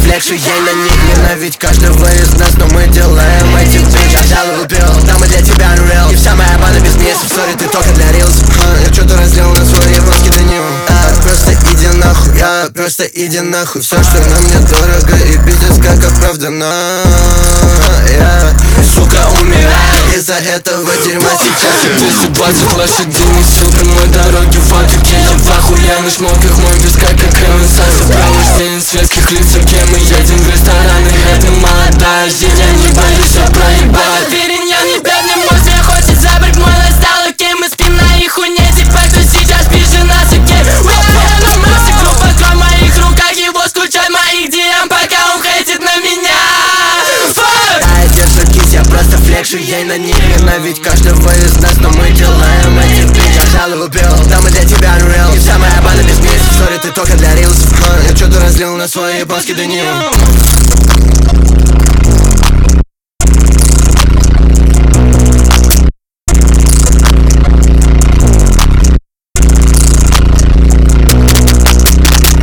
флекшу ей на них. Ненавидь каждого из нас, но мы делаем эти бич. Я взял и выпил, да мы для тебя unreal. И вся моя банда без месяцев, сори, ты только для рилс. Я что-то разлил на свой японский деним. Просто иди нахуй, просто иди нахуй. Все, что на мне дорого и пиздец как оправдано. Сука, умираю из-за этого дерьма сейчас. 220 лошадей несу прямой дороги в Африке. Я в охуенных шмотках, мой виска как Рэвенса. Сопровождение светских лиц, где мы едем в рестораны. Это молодая жизнь, я не боюсь проебать. Переньян, не бедный мозг, мне хочет забрать мой лайфстайл. Окей, мы спим на их хуйне, типа кто сейчас пишет нас, окей. Группа в моих руках, его скучать моих DM, пока он хейтит на меня. Держу кис, я просто флекшу ей на них. Ненавидь каждого из нас, но мы делаем эти бич. Я взял и выпил, да мы для тебя unreal. И вся моя банда без месяцев, сори, ты только для рилс. Я что-то разлил на свой японский деним.